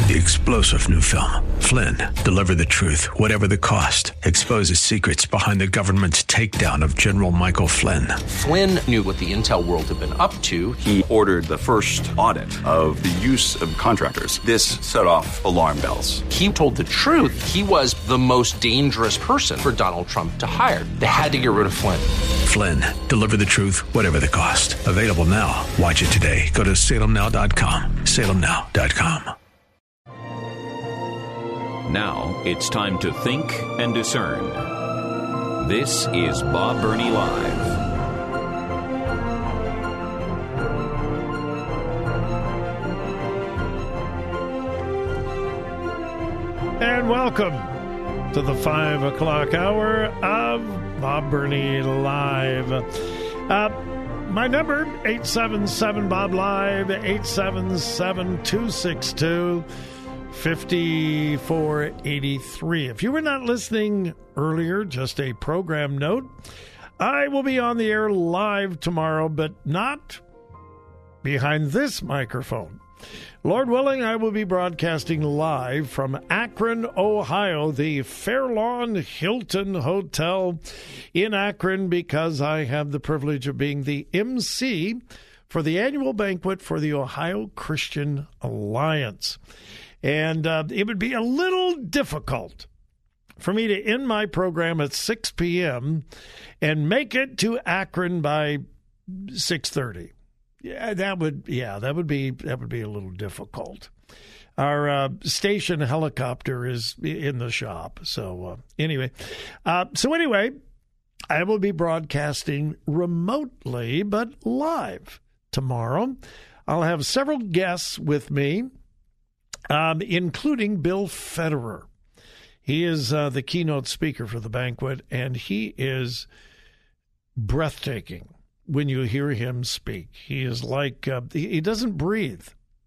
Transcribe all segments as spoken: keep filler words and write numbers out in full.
The explosive new film, Flynn, deliver the truth, whatever the cost, exposes secrets behind the government's takedown of General Michael Flynn. Flynn knew what the intel world had been up to. He ordered the first audit of the use of contractors. This set off alarm bells. He told the truth. He was the most dangerous person for Donald Trump to hire. They had to get rid of Flynn. Flynn, deliver the truth, whatever the cost. Available now. Watch it today. Go to salem now dot com. salem now dot com. Now it's time to think and discern. This is Bob Burney Live. And welcome to the five o'clock hour of Bob Burney Live. Uh, my number, eight seven seven Bob Live, eight seven seven, two six two, five four eight three. If you were not listening earlier, just a program note, I will be on the air live tomorrow, but not behind this microphone. Lord willing, I will be broadcasting live from Akron, Ohio, the Fairlawn Hilton Hotel in Akron, because I have the privilege of being the M C for the annual banquet for the Ohio Christian Alliance. And uh, it would be a little difficult for me to end my program at six p.m. and make it to Akron by six thirty. Yeah, that would yeah, that would be that would be a little difficult. Our uh, station helicopter is in the shop. So uh, anyway, uh, so anyway, I will be broadcasting remotely but live tomorrow. I'll have several guests with me, um, including Bill Federer. He is uh, the keynote speaker for the banquet, and he is breathtaking. When you hear him speak, he is like, uh, he, he doesn't breathe.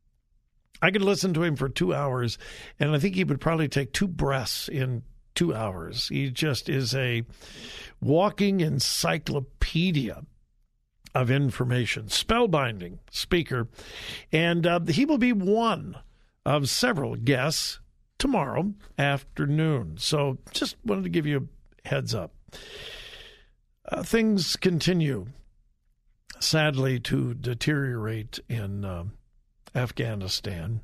I could listen to him for two hours, and I think he would probably take two breaths in two hours. He just is a walking encyclopedia of information, spellbinding speaker. And uh, he will be one of several guests tomorrow afternoon. So just wanted to give you a heads up. Uh, things continue, sadly, to deteriorate in uh, Afghanistan.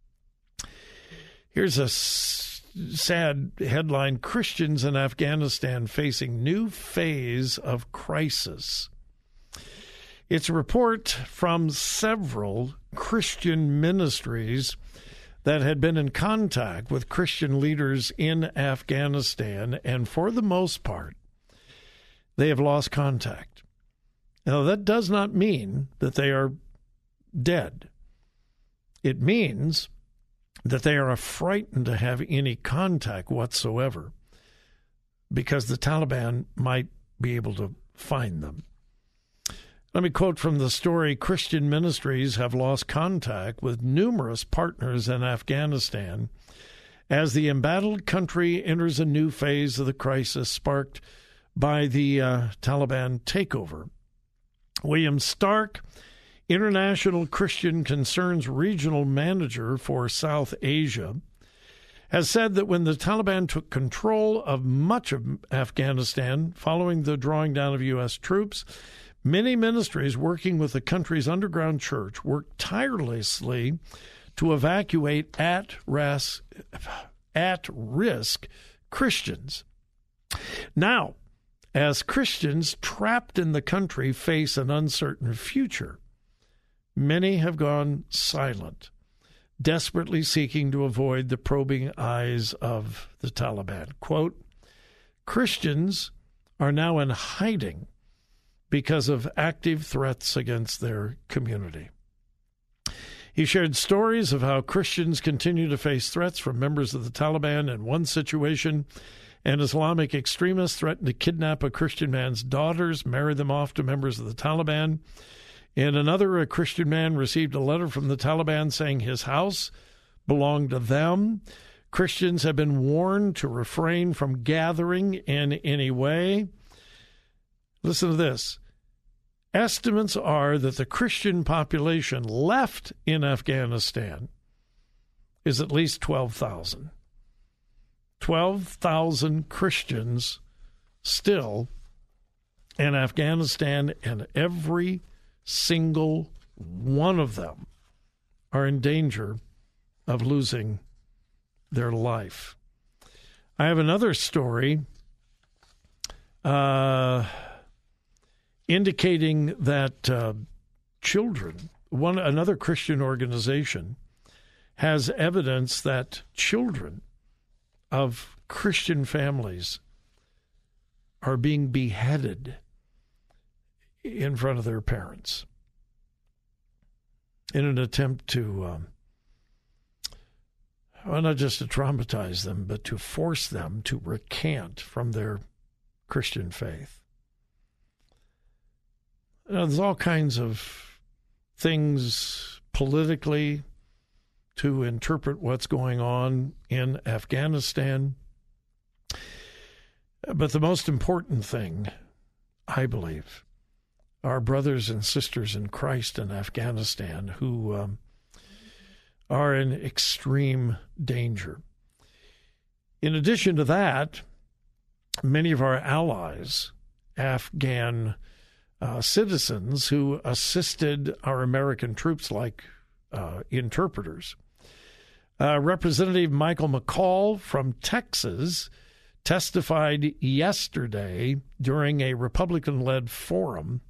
Here's a s- sad headline: Christians in Afghanistan facing new phase of crisis. It's a report from several Christian ministries that had been in contact with Christian leaders in Afghanistan, and for the most part, they have lost contact. Now, that does not mean that they are dead. It means that they are frightened to have any contact whatsoever because the Taliban might be able to find them. Let me quote from the story: Christian ministries have lost contact with numerous partners in Afghanistan as the embattled country enters a new phase of the crisis sparked by the uh, Taliban takeover. William Stark, International Christian Concerns Regional Manager for South Asia, has said that when the Taliban took control of much of Afghanistan following the drawing down of U S troops, many ministries working with the country's underground church worked tirelessly to evacuate at-risk, at-risk Christians. Now, as Christians trapped in the country face an uncertain future, many have gone silent, desperately seeking to avoid the probing eyes of the Taliban. Quote, Christians are now in hiding because of active threats against their community. He shared stories of how Christians continue to face threats from members of the Taliban. In one situation, an Islamic extremist threatened to kidnap a Christian man's daughters, marry them off to members of the Taliban. In another, a Christian man received a letter from the Taliban saying his house belonged to them. Christians have been warned to refrain from gathering in any way. Listen to this. Estimates are that the Christian population left in Afghanistan is at least twelve thousand. twelve thousand Christians still in Afghanistan, and every single one of them are in danger of losing their life. I have another story uh, indicating that uh, children, one another Christian organization, has evidence that children of Christian families are being beheaded in front of their parents in an attempt to, um, well, not just to traumatize them, but to force them to recant from their Christian faith. You know, there's all kinds of things politically to interpret what's going on in Afghanistan. But the most important thing, I believe, are brothers and sisters in Christ in Afghanistan who um, are in extreme danger. In addition to that, many of our allies, Afghan uh, citizens who assisted our American troops like uh, interpreters. Uh, Representative Michael McCaul from Texas testified yesterday during a Republican-led forum.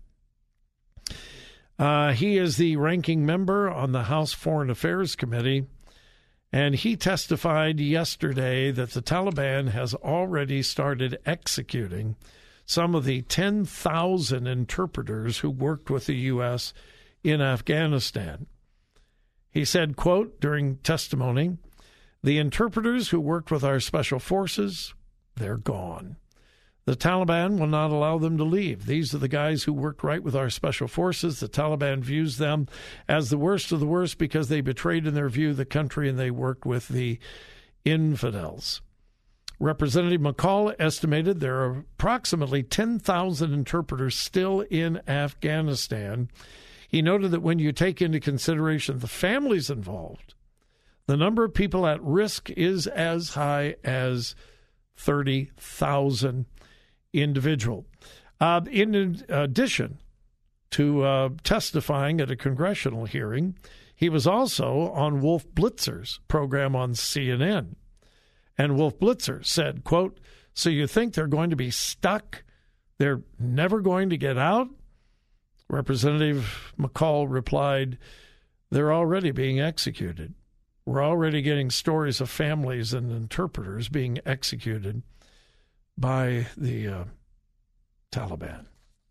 Uh, he is the ranking member on the House Foreign Affairs Committee, and he testified yesterday that the Taliban has already started executing some of the ten thousand interpreters who worked with the U S in Afghanistan. He said, quote, during testimony, "The interpreters who worked with our special forces, they're gone. The Taliban will not allow them to leave. These are the guys who worked right with our special forces. The Taliban views them as the worst of the worst because they betrayed in their view the country and they worked with the infidels." Representative McCaul estimated there are approximately ten thousand interpreters still in Afghanistan. He noted that when you take into consideration the families involved, the number of people at risk is as high as thirty thousand individual. Uh, in addition to uh, testifying at a congressional hearing, he was also on Wolf Blitzer's program on C N N. And Wolf Blitzer said, quote, "So you think they're going to be stuck? They're never going to get out?" Representative McCaul replied, "They're already being executed. We're already getting stories of families and interpreters being executed by the uh, Taliban."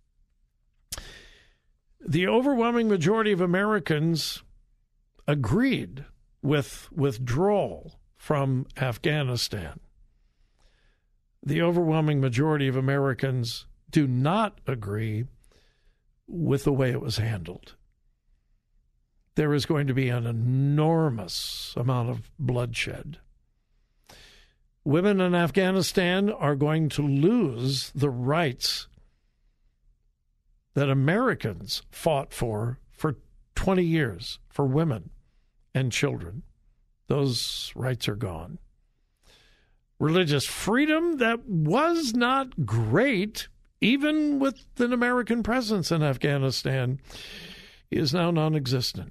The overwhelming majority of Americans agreed with withdrawal from Afghanistan. The overwhelming majority of Americans do not agree with the way it was handled. There is going to be an enormous amount of bloodshed. Women in Afghanistan are going to lose the rights that Americans fought for for twenty years for women and children. Those rights are gone. Religious freedom that was not great, even with an American presence in Afghanistan, is now non-existent.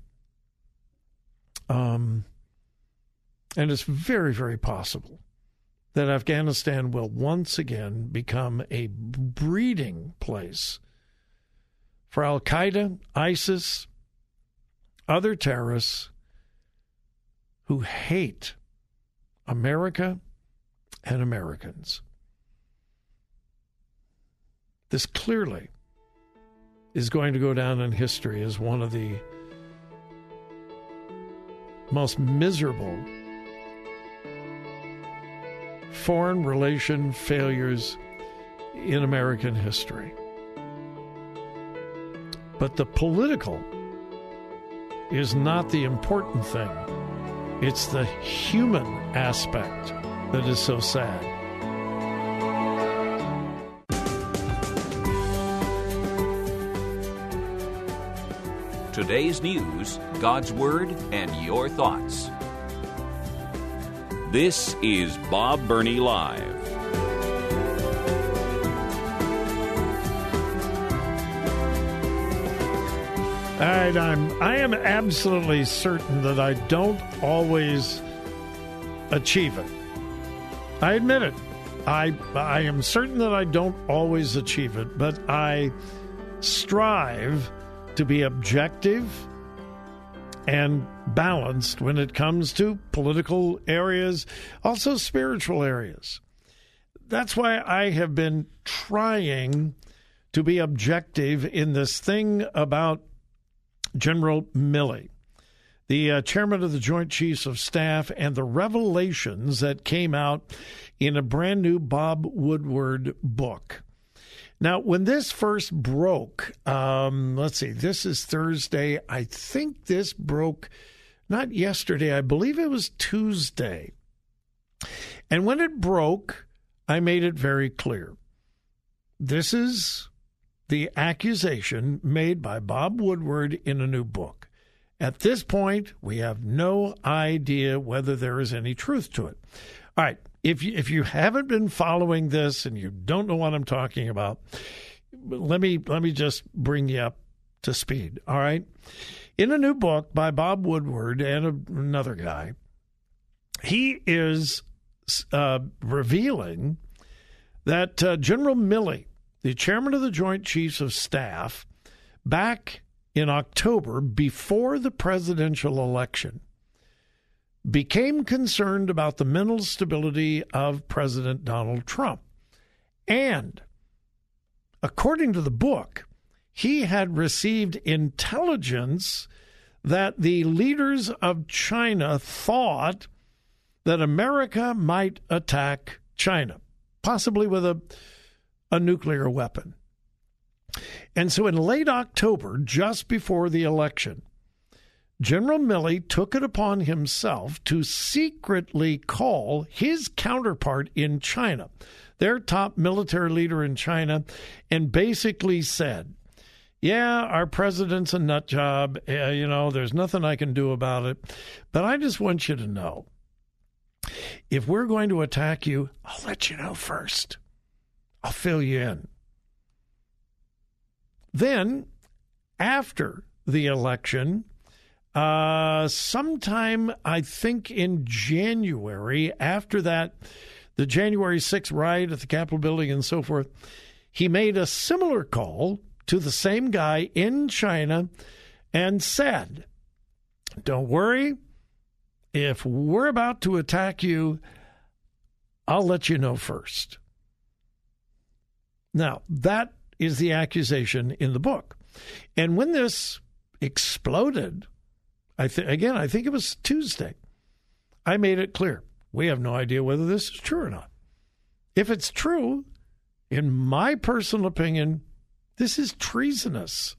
Um, and it's very, very possible that Afghanistan will once again become a breeding place for Al-Qaeda, ISIS, other terrorists who hate America and Americans. This clearly is going to go down in history as one of the most miserable foreign relation failures in American history. But the political is not the important thing. It's the human aspect that is so sad. Today's news, God's Word, and your thoughts. This is Bob Burney Live. All right, I'm, I am absolutely certain that I don't always achieve it. I admit it. I, I am certain that I don't always achieve it, but I strive to be objective and balanced when it comes to political areas, also spiritual areas. That's why I have been trying to be objective in this thing about General Milley, the uh, chairman of the Joint Chiefs of Staff, and the revelations that came out in a brand new Bob Woodward book. Now, when this first broke, um, let's see, this is Thursday. I think this broke not yesterday. I believe it was Tuesday. And when it broke, I made it very clear. This is the accusation made by Bob Woodward in a new book. At this point, we have no idea whether there is any truth to it. All right. If you, if you haven't been following this and you don't know what I'm talking about, let me let me just bring you up to speed, all right? In a new book by Bob Woodward and a, another guy, he is uh, revealing that uh, General Milley, the chairman of the Joint Chiefs of Staff, back in October, before the presidential election, became concerned about the mental stability of President Donald Trump. And according to the book, he had received intelligence that the leaders of China thought that America might attack China, possibly with a, a nuclear weapon. And so in late October, just before the election, General Milley took it upon himself to secretly call his counterpart in China, their top military leader in China, and basically said, yeah, our president's a nut job. Uh, you know, there's nothing I can do about it. But I just want you to know, if we're going to attack you, I'll let you know first. I'll fill you in. Then, after the election, Uh, sometime, I think in January, after that, the January sixth riot at the Capitol building and so forth, he made a similar call to the same guy in China and said, don't worry, if we're about to attack you, I'll let you know first. Now, that is the accusation in the book. And when this exploded, I th- again, I think it was Tuesday, I made it clear. We have no idea whether this is true or not. If it's true, in my personal opinion, this is treasonous.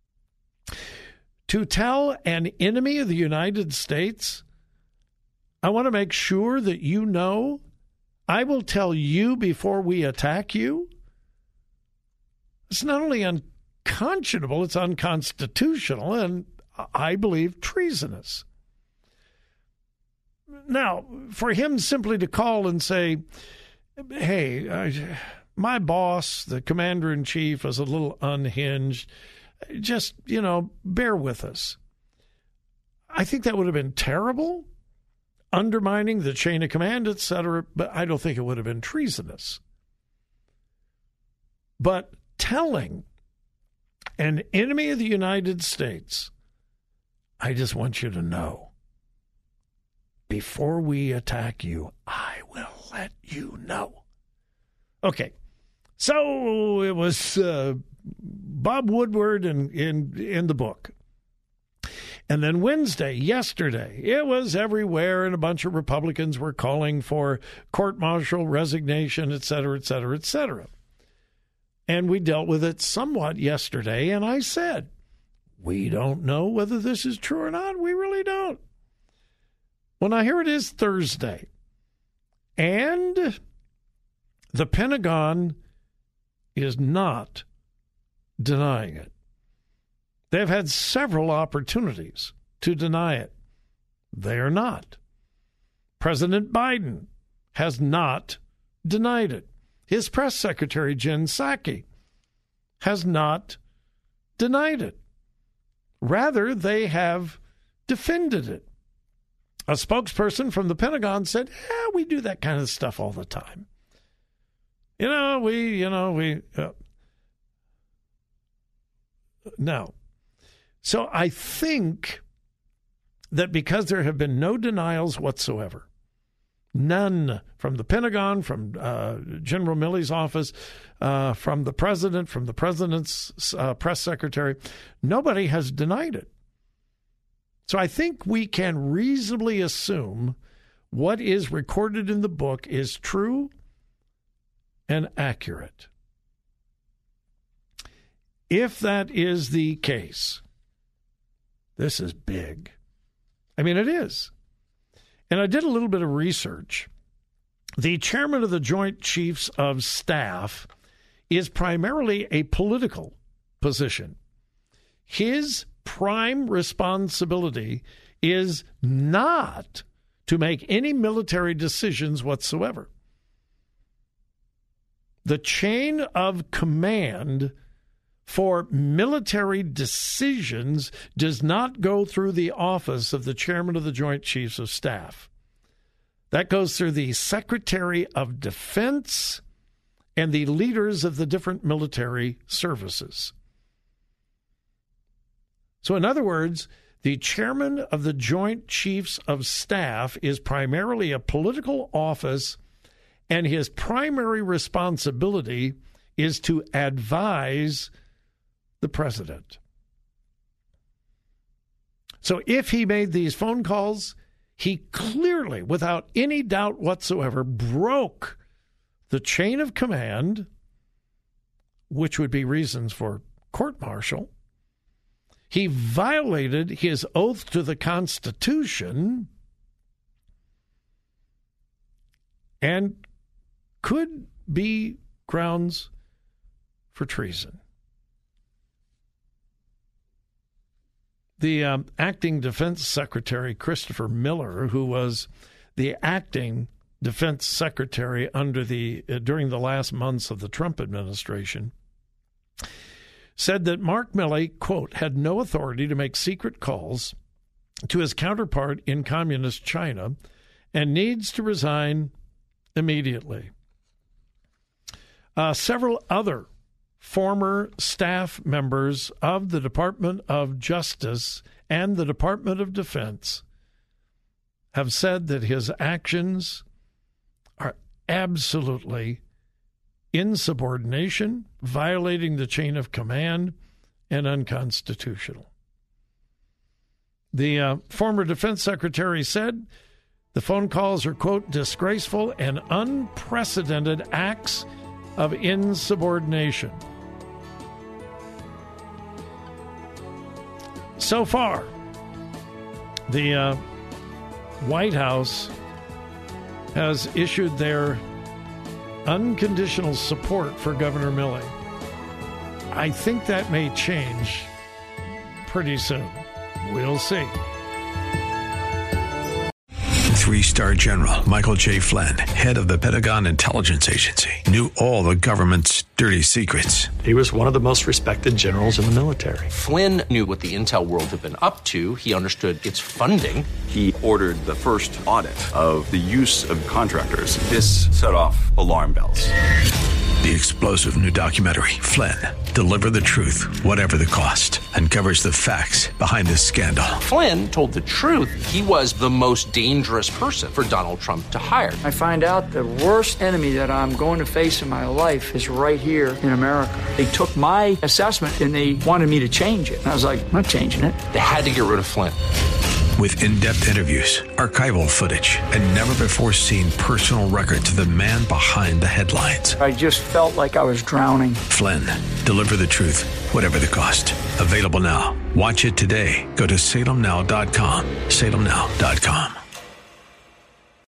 To tell an enemy of the United States, I want to make sure that you know, I will tell you before we attack you. It's not only unconscionable, it's unconstitutional, and I believe treasonous. Now, for him simply to call and say, hey, I, my boss, the commander-in-chief, is a little unhinged, just, you know, bear with us. I think that would have been terrible, undermining the chain of command, et cetera, but I don't think it would have been treasonous. But telling an enemy of the United States, I just want you to know, before we attack you, I will let you know. Okay, so it was uh, Bob Woodward in, in, in the book. And then Wednesday, yesterday, it was everywhere, and a bunch of Republicans were calling for court-martial resignation, et cetera, et cetera, et cetera. And we dealt with it somewhat yesterday, and I said, we don't know whether this is true or not. We really don't. Well, now here it is Thursday, and the Pentagon is not denying it. They've had several opportunities to deny it. They are not. President Biden has not denied it. His press secretary, Jen Psaki, has not denied it. Rather, they have defended it. A spokesperson from the Pentagon said, yeah, we do that kind of stuff all the time. You know, we, you know, we... Uh, no. So I think that because there have been no denials whatsoever, none from the Pentagon, from uh, General Milley's office, uh, from the president, from the president's uh, press secretary, nobody has denied it. So I think we can reasonably assume what is recorded in the book is true and accurate. If that is the case, this is big. I mean, it is. And I did a little bit of research. The chairman of the Joint Chiefs of Staff is primarily a political position. His prime responsibility is not to make any military decisions whatsoever. The chain of command for military decisions does not go through the office of the chairman of the Joint Chiefs of Staff. That goes through the Secretary of Defense and the leaders of the different military services. So in other words, the chairman of the Joint Chiefs of Staff is primarily a political office, and his primary responsibility is to advise the president. So if he made these phone calls, he clearly, without any doubt whatsoever, broke the chain of command, which would be reasons for court-martial. He violated his oath to the Constitution and could be grounds for treason. The um, acting defense secretary, Christopher Miller, who was the acting defense secretary under the uh, during the last months of the Trump administration, said that Mark Milley, quote, had no authority to make secret calls to his counterpart in communist China and needs to resign immediately. Uh, several other former staff members of the Department of Justice and the Department of Defense have said that his actions are absolutely insubordination, violating the chain of command, and unconstitutional. The uh, former defense secretary said the phone calls are, quote, disgraceful and unprecedented acts of insubordination. So far, the uh, White House has issued their unconditional support for Governor Milley. I think that may change pretty soon. We'll see. Three-star General Michael J. Flynn, head of the Pentagon Intelligence Agency, knew all the government's dirty secrets. He was one of the most respected generals in the military. Flynn knew what the intel world had been up to. He understood its funding. He ordered the first audit of the use of contractors. This set off alarm bells. The explosive new documentary, Flynn, Deliver the Truth, Whatever the Cost, uncovers the facts behind this scandal. Flynn told the truth. He was the most dangerous person for Donald Trump to hire. I find out the worst enemy that I'm going to face in my life is right here in America. They took my assessment and they wanted me to change it. And I was like, I'm not changing it. They had to get rid of Flynn. With in-depth interviews, archival footage, and never-before-seen personal records of the man behind the headlines. I just felt like I was drowning. Flynn, Deliver the Truth, Whatever the Cost. Available now. Watch it today. Go to salem now dot com. salem now dot com.